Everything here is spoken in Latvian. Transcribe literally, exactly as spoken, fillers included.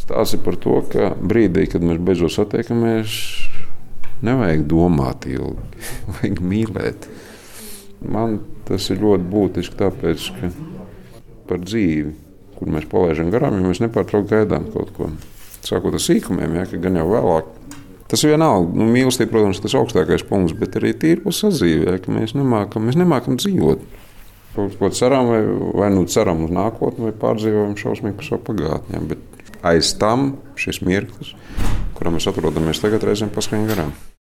Stāsts ir par to, ka brīdī, kad mēs beidzot satiekamies, nevajag domāt ilgi, vajag mīlēt. Man tas ir ļoti būtiski, tāpēc, ka par dzīvi, kur mēs palaidām garām, ja mēs nepārtraukti gaidām kaut ko. Sākot ar sīkumiem, ja, ka gan jau vēlāk. Tas ir vienalga. Nu, mīlestība, protams, tas augstākais punkts, bet arī tīri par sadzīvi, ja, ka mēs nemākam, mēs nemākam dzīvot. Kaut ko ceram, vai, vai nu ceram uz nākotni, vai pārdzīvojam šausmīgi par savu pagātni. Ja, bet aiz tam šis mirklis, kurā mēs atrodamies tagad, reizēm paskaņ garām.